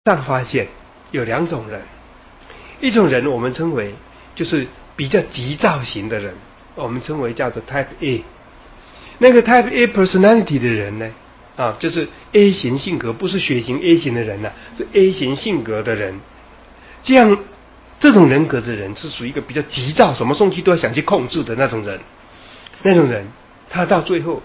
上发现有两种人，一种人我们称为就是比较急躁型的人，我们称为叫做 Type A。那个 Type A personality 的人呢，就是 A 型性格，不是血型 A 型的人呢，是 A 型性格的人。这种人格的人是属于一个比较急躁，什么东西都要想去控制的那种人。那种人，他到最后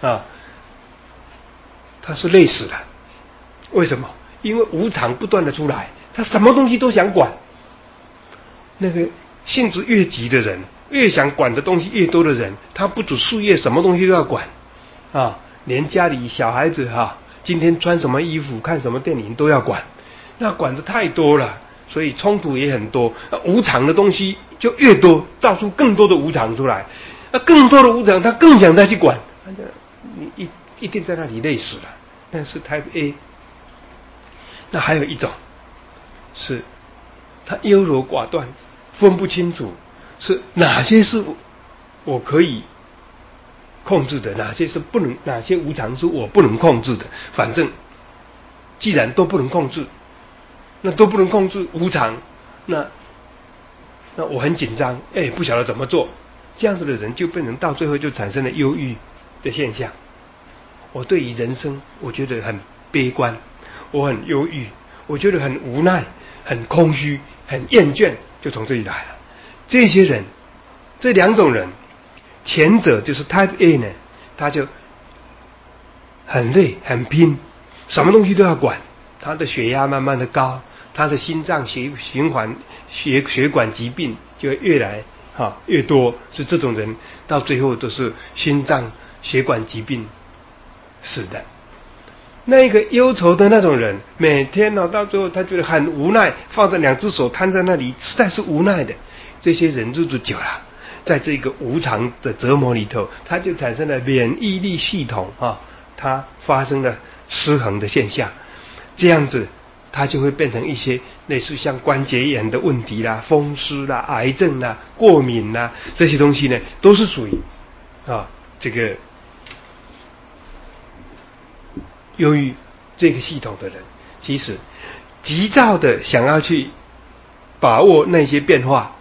他是累死了。为什么？因为无常不断的出来，他什么东西都想管。那个性子越急的人，越想管的东西越多的人，他不止事业，什么东西都要管连家里小孩子今天穿什么衣服、看什么电影都要管，那管的太多了，所以冲突也很多。无常的东西就越多，造出更多的无常出来。那更多的无常，他更想再去管，你一定在那里累死了。那是 Type A。那还有一种是他优柔寡断，分不清楚是哪些是我可以控制的，哪些是不能，哪些无常是我不能控制的。反正既然都不能控制，那都不能控制无常，那我很紧张，不晓得怎么做。这样子的人就变成到最后就产生了忧郁的现象。我对于人生我觉得很悲观，我很忧郁，我觉得很无奈，很空虚，很厌倦，就从这里来了。这些人，这两种人，前者就是 Type A 呢，他就很累很拼，什么东西都要管，他的血压慢慢的高，他的心脏循环血管疾病就会越来越多。是这种人到最后都是心脏血管疾病死的。那个忧愁的那种人，每天到最后他觉得很无奈，放着两只手摊在那里，实在是无奈的。这些人日子久了，在这个无常的折磨里头，他就产生了免疫力系统它发生了失衡的现象。这样子它就会变成一些类似像关节炎的问题啦、风湿啦、癌症啦、过敏啦，这些东西呢，都是属于这个由于这个系统的人。其实急躁的想要去把握那些变化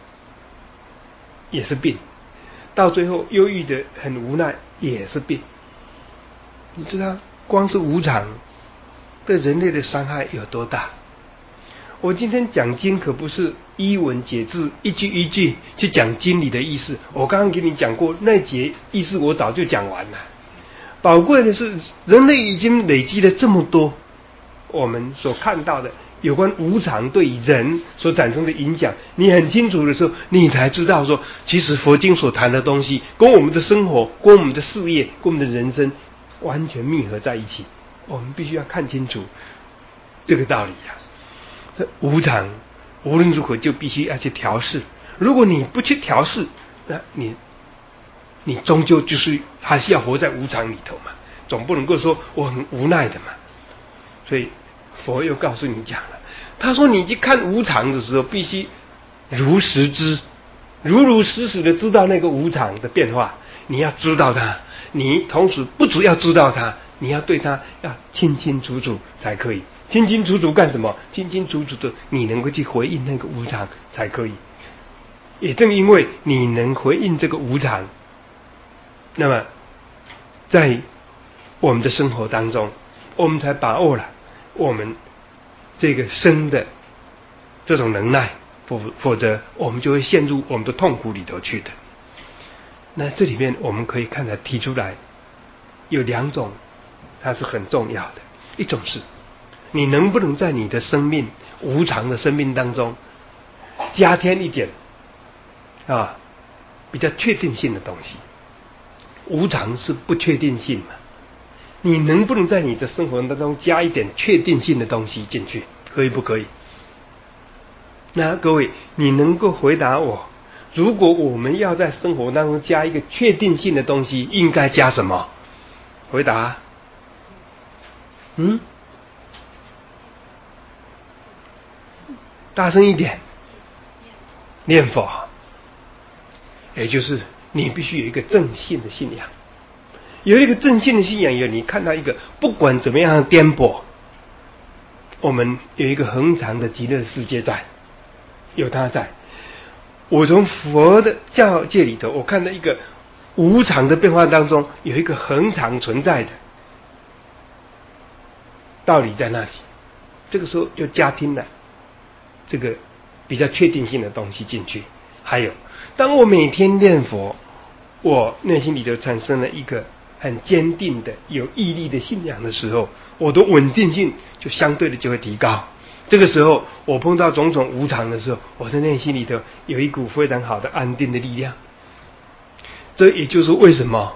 也是病，到最后忧郁的很无奈也是病。你知道光是无常对人类的伤害有多大？我今天讲经可不是一文解字，一句一句去讲经里的意思。我刚刚给你讲过那节意思，我早就讲完了。宝贵的是人类已经累积了这么多我们所看到的有关无常对人所产生的影响，你很清楚的时候，你才知道说，其实佛经所谈的东西跟我们的生活、跟我们的事业、跟我们的人生完全密合在一起。我们必须要看清楚这个道理这无常无论如何就必须要去调试。如果你不去调试，那你终究就是还是要活在无常里头嘛，总不能够说我很无奈的嘛。所以佛又告诉你讲了，他说你去看无常的时候，必须如实知，如实的知道那个无常的变化。你要知道它，你同时不只要知道它，你要对它要清清楚楚才可以。清清楚楚干什么？清清楚楚的你能够去回应那个无常才可以。也正因为你能回应这个无常，那么在我们的生活当中，我们才把握了我们这个生的这种能耐，否则我们就会陷入我们的痛苦里头去的。那这里面我们可以看得提出来有两种，它是很重要的。一种是你能不能在你的生命无常的生命当中加添一点比较确定性的东西。无常是不确定性嘛，你能不能在你的生活当中加一点确定性的东西进去，可以不可以？那各位，你能够回答我，如果我们要在生活当中加一个确定性的东西，应该加什么？回答。大声一点。念佛。也就是你必须有一个正信的信仰。有一个正信的信仰，你看到一个不管怎么样的颠簸， 我们有一个恒常的极乐世界在，有它在。我从佛的教界里头，我看到一个无常的变化当中，有一个恒常存在的道理在那里。这个时候就加添了这个比较确定性的东西进去。还有，当我每天念佛，我内心里头产生了一个很坚定的有毅力的信仰的时候，我的稳定性就相对的就会提高。这个时候我碰到种种无常的时候，我在内心里头有一股非常好的安定的力量。这也就是为什么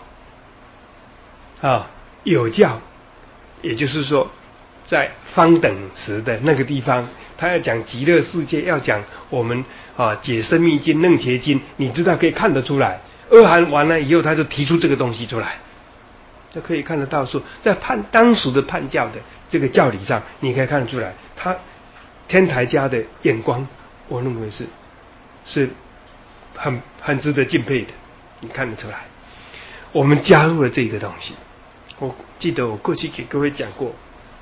有教，也就是说在方等时的那个地方，他要讲极乐世界，要讲我们解深密经、楞伽经，你知道可以看得出来。阿含完了以后，他就提出这个东西出来，就可以看得到说，在当时的判教的这个教理上，你可以看得出来，他天台家的眼光，我认为是很值得敬佩的，你看得出来。我们加入了这个东西，我记得我过去给各位讲过，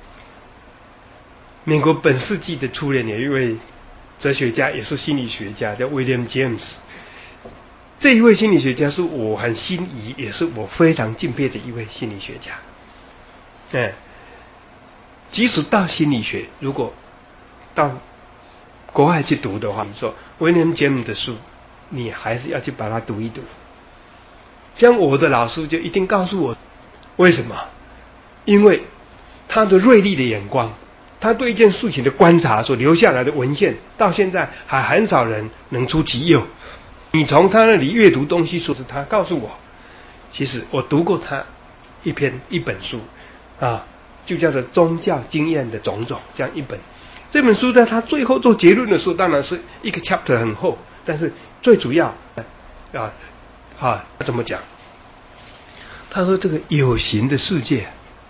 美国本世纪的初年有一位哲学家，也是心理学家，叫 William James。这一位心理学家是我很心仪，也是我非常敬佩的一位心理学家。即使到心理学，如果到国外去读的话，你说 William James 的书，你还是要去把它读一读。像我的老师就一定告诉我，为什么？因为他的锐利的眼光，他对一件事情的观察所留下来的文献，到现在还很少人能出其右。你从他那里阅读东西，说是他告诉我，其实我读过他一本书就叫做《宗教经验的种种》这样一本。这本书在他最后做结论的时候，当然是一个 chapter 很厚，但是最主要怎么讲？他说这个有形的世界，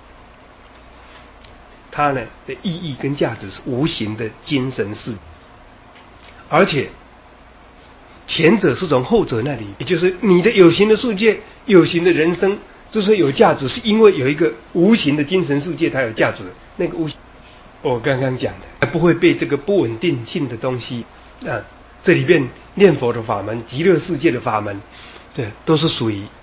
它呢的意义跟价值是无形的精神世界，而且前者是从后者那里，也就是你的有形的世界、有形的人生之所以有价值，是因为有一个无形的精神世界它有价值。那个无形，我刚刚讲的，不会被这个不稳定性的东西这里边念佛的法门、极乐世界的法门，这都是属于。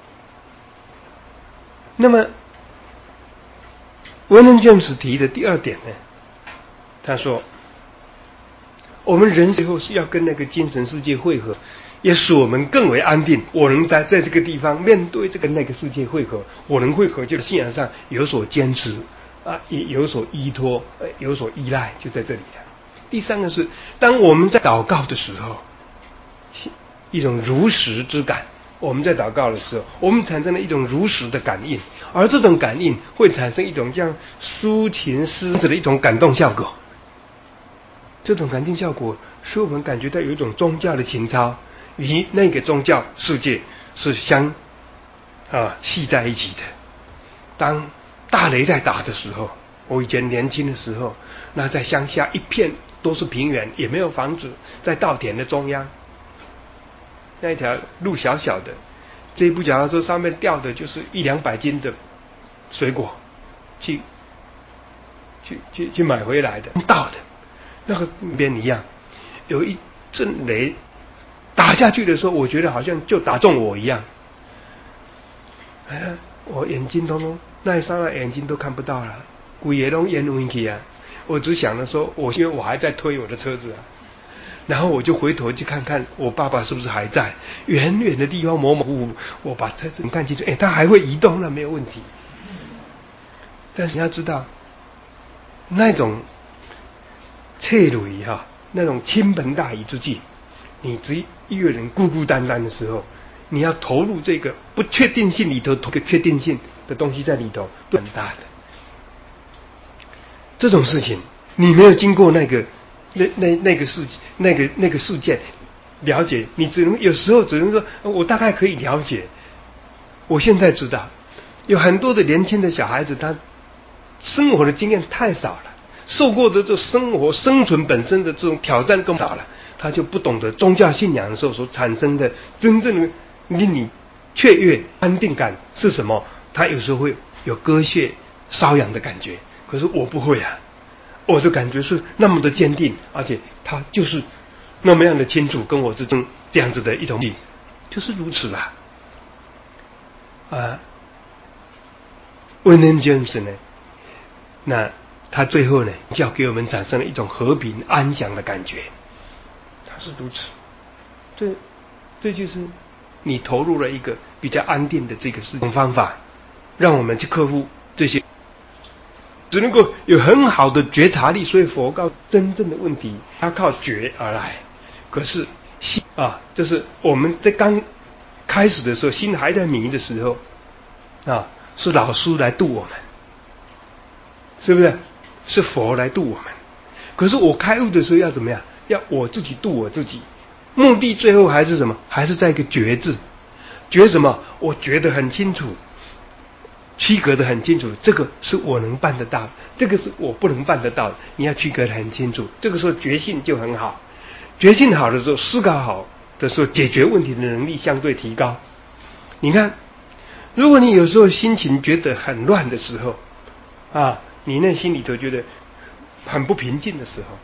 那么William James 提的第二点呢，他说我们人最后是要跟那个精神世界汇合，也使我们更为安定。我能在这个地方面对这个那个世界汇合，我能汇合，就是信仰上有所坚持也有所依托，有所依赖，就在这里了。第三个是，当我们在祷告的时候，一种如实之感。我们在祷告的时候，我们产生了一种如实的感应，而这种感应会产生一种像抒情诗子的一种感动效果。这种感动效果使我们感觉到有一种宗教的情操，与那个宗教世界是系在一起的。当大雷在打的时候，我以前年轻的时候，那在乡下一片都是平原，也没有房子，在稻田的中央，那一条路小小的，这一部脚踏车上面吊的就是100-200斤的水果，去买回来的，稻的那个边一样，有一阵雷打下去的时候，我觉得好像就打中我一样，我眼睛通那一刹那眼睛都看不到了，鬼也都烟雾起啊！我只想着说，因为我还在推我的车子然后我就回头去看看我爸爸是不是还在，远远的地方模模糊糊，我把车子看清楚，他还会移动，那没有问题。但是你要知道，那种切蕊那种倾盆大雨之际，你只一个人孤孤单单的时候，你要投入这个不确定性里头，投个确定性的东西在里头，很大的。这种事情，你没有经过那个事件了解，你有时候只能说，我大概可以了解。我现在知道，有很多的年轻的小孩子，他生活的经验太少了，受过的这生活生存本身的这种挑战更少了，他就不懂得宗教信仰的时候所产生的真正的令你雀跃安定感是什么。他有时候会有割穴瘙痒的感觉，可是我不会我的感觉是那么的坚定，而且他就是那么样的清楚，跟我之中这样子的一种力，就是如此啦。William James 呢，那他最后呢，就要给我们产生了一种和平安详的感觉，他是如此。这就是你投入了一个比较安定的这个事情方法，让我们去克服这些，只能够有很好的觉察力。所以佛告真正的问题，要靠觉而来。可是心就是我们在刚开始的时候，心还在迷的时候是老师来度我们，是不是？是佛来度我们。可是我开悟的时候要怎么样？要我自己度我自己。目的最后还是什么？还是在一个觉字。觉什么？我觉得很清楚，区隔得很清楚，这个是我能办得到，这个是我不能办得到，你要区隔得很清楚。这个时候觉性就很好，觉性好的时候，思考好的时候，解决问题的能力相对提高。你看，如果你有时候心情觉得很乱的时候你内心里头觉得很不平静的时候，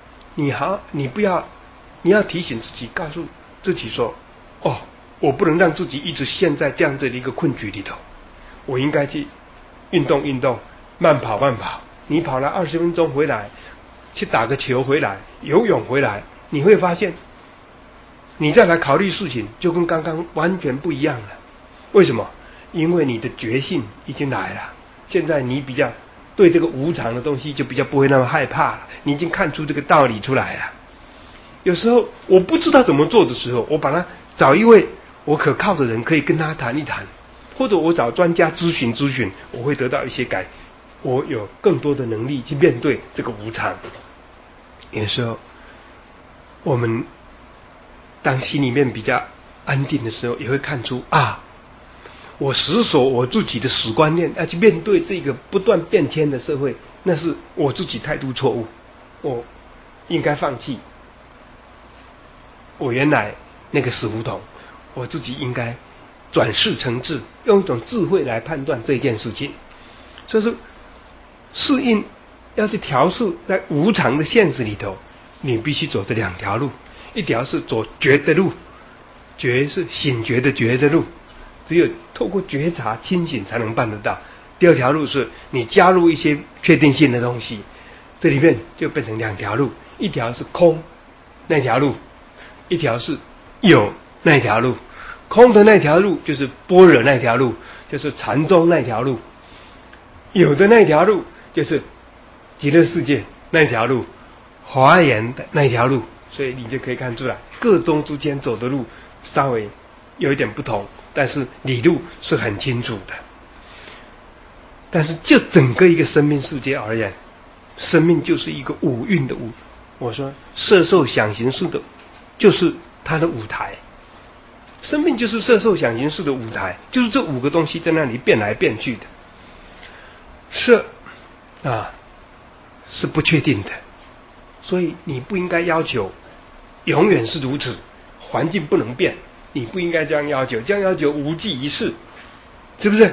你要提醒自己，告诉自己说，我不能让自己一直陷在这样子的一个困局里头，我应该去运动运动，慢跑。你跑了20分钟回来，去打个球回来，游泳回来，你会发现你再来考虑事情就跟刚刚完全不一样了。为什么？因为你的觉性已经来了，现在你比较对这个无常的东西就比较不会那么害怕了，你已经看出这个道理出来了。有时候我不知道怎么做的时候，我把它找一位我可靠的人，可以跟他谈一谈，或者我找专家咨询，我会得到一些我有更多的能力去面对这个无常。有时候我们当心里面比较安定的时候，也会看出我死守我自己的死观念，要去面对这个不断变迁的社会，那是我自己态度错误，我应该放弃我原来那个死胡同，我自己应该转世成智，用一种智慧来判断这件事情。所以说适应要去调试在无常的现实里头，你必须走的2条路，一条是走觉的路，觉是醒觉的觉的路，只有透过觉察清醒才能办得到。第2条路是你加入一些确定性的东西，这里面就变成2条路，一条是空那条路，一条是有那条路。空的那条路就是般若那条路，就是禅宗那条路；有的那条路就是极乐世界那条路，华严的那条路。所以你就可以看出来，各宗之间走的路稍微有一点不同，但是理路是很清楚的。但是就整个一个生命世界而言，生命就是一个五蕴的我说色受想行识的，就是它的舞台。生命就是色受想行识的舞台，就是这5个东西在那里变来变去的。色是不确定的，所以你不应该要求永远是如此，环境不能变，你不应该这样要求，这样要求无济于事，是不是？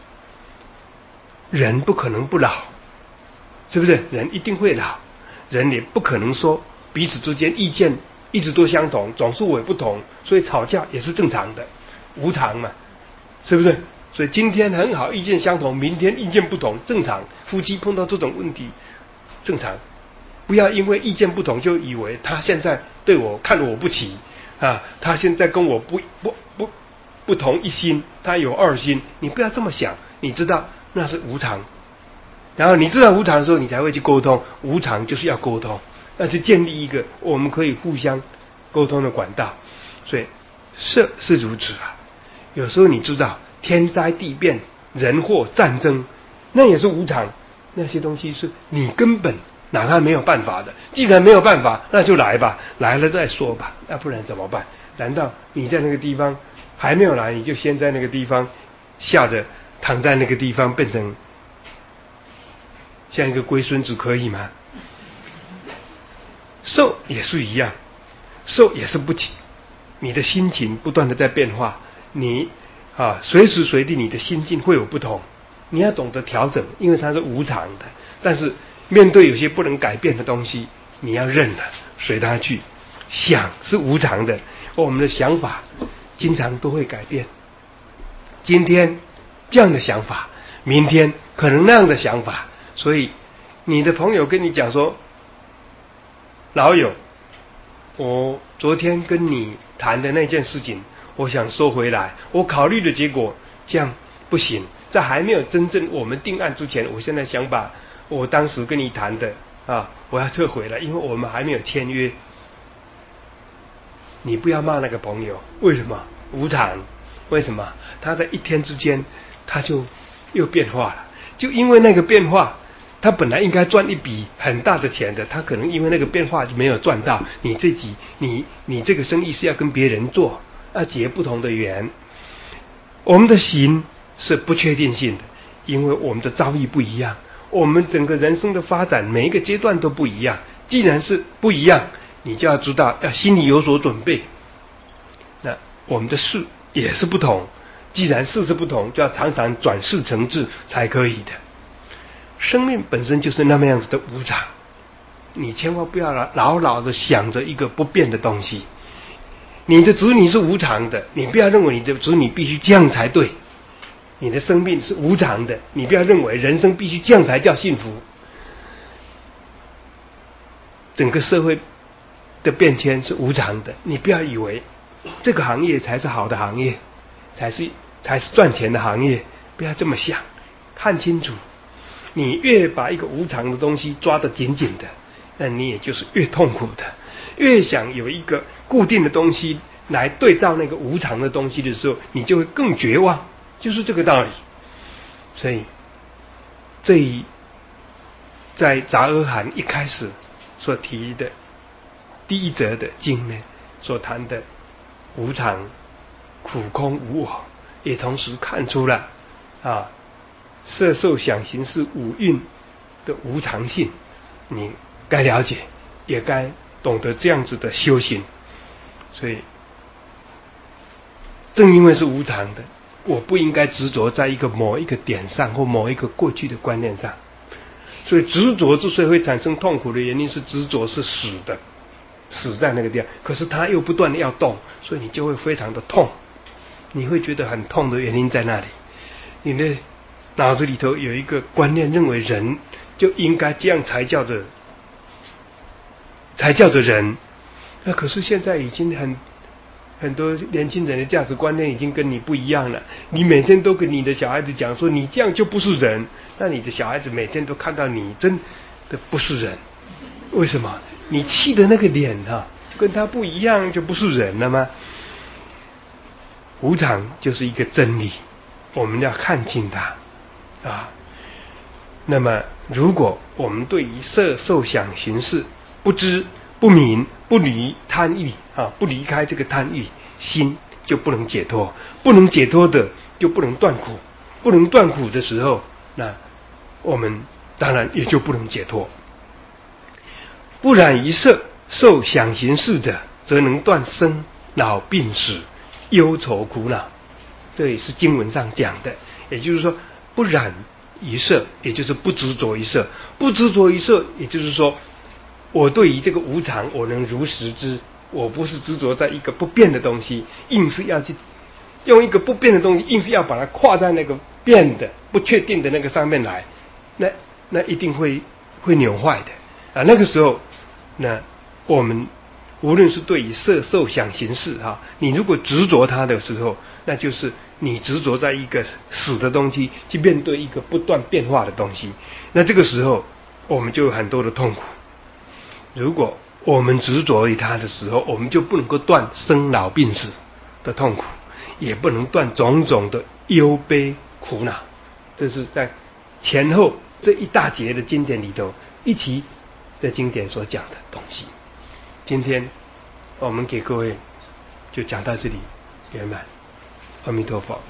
人不可能不老，是不是？人一定会老，人也不可能说彼此之间意见一直都相同，总是我不同，所以吵架也是正常的，无常嘛，是不是？所以今天很好，意见相同，明天意见不同，正常。夫妻碰到这种问题，正常。不要因为意见不同就以为他现在对我看我不起他现在跟我不同一心，他有2心，你不要这么想，你知道那是无常。然后你知道无常的时候，你才会去沟通，无常就是要沟通，要去建立一个我们可以互相沟通的管道。所以色是如此有时候你知道天灾地变、人祸战争，那也是无常，那些东西是你根本哪怕没有办法的。既然没有办法，那就来吧，来了再说吧，那不然怎么办？难道你在那个地方还没有来，你就先在那个地方吓得躺在那个地方，变成像一个龟孙子，可以吗？受也是一样，受也是不起，你的心情不断的在变化，你随时随地你的心境会有不同，你要懂得调整，因为它是无常的。但是面对有些不能改变的东西，你要认了，随它去。想是无常的，我们的想法经常都会改变。今天这样的想法，明天可能那样的想法。所以你的朋友跟你讲说，老友，我昨天跟你谈的那件事情，我想收回来，我考虑的结果这样不行，在还没有真正我们定案之前，我现在想把我当时跟你谈的我要撤回来，因为我们还没有签约。你不要骂那个朋友，为什么？无常。为什么？他在一天之间他就又变化了，就因为那个变化，他本来应该赚一笔很大的钱的，他可能因为那个变化就没有赚到。你这个生意是要跟别人做，要结不同的缘。我们的行是不确定性的，因为我们的遭遇不一样，我们整个人生的发展每一个阶段都不一样。既然是不一样，你就要知道，要心里有所准备。那我们的事也是不同，既然事是不同，就要常常转事成智才可以的。生命本身就是那么样子的无常，你千万不要牢的想着一个不变的东西。你的子女是无常的，你不要认为你的子女必须这样才对。你的生命是无常的，你不要认为人生必须这样才叫幸福。整个社会的变迁是无常的，你不要以为这个行业才是好的行业，才是赚钱的行业，不要这么想。看清楚，你越把一个无常的东西抓得紧紧的，那你也就是越痛苦的。越想有一个固定的东西来对照那个无常的东西的时候，你就会更绝望，就是这个道理。所以在杂阿含一开始所提的第一则的经呢，所谈的无常、苦空无我，也同时看出了色受想行识五蕴的无常性。你该了解，也该懂得这样子的修行。所以正因为是无常的，我不应该执着在某一个点上，或某一个过去的观念上。所以执着之所以会产生痛苦的原因，是执着是死的，死在那个地方，可是它又不断的要动，所以你就会非常的痛。你会觉得很痛的原因在那里，你的脑子里头有一个观念，认为人就应该这样才叫做人。那可是现在已经很多年轻人的价值观念已经跟你不一样了。你每天都跟你的小孩子讲说，你这样就不是人，那你的小孩子每天都看到你真的不是人。为什么？你气的那个脸跟他不一样，就不是人了吗？无常就是一个真理，我们要看清它那么如果我们对于色受想行识不知不明，不离贪欲不离开这个贪欲，心就不能解脱。不能解脱的就不能断苦，不能断苦的时候，那我们当然也就不能解脱。不染于色受想行识者，则能断生老病死忧愁苦恼。这也是经文上讲的，也就是说不染于色，也就是不执着于色。不执着于色，也就是说我对于这个无常我能如实知，我不是执着在一个不变的东西，硬是要去用一个不变的东西，硬是要把它跨在那个变的不确定的那个上面来，那一定会扭坏的那个时候，那我们无论是对于色受想行识你如果执着它的时候，那就是你执着在一个死的东西去面对一个不断变化的东西，那这个时候我们就有很多的痛苦。如果我们执着于它的时候，我们就不能够断生老病死的痛苦，也不能断种种的忧悲苦恼。这是在前后这一大节的经典里头一起的经典所讲的东西。今天我们给各位就讲到这里圆满。阿弥陀佛。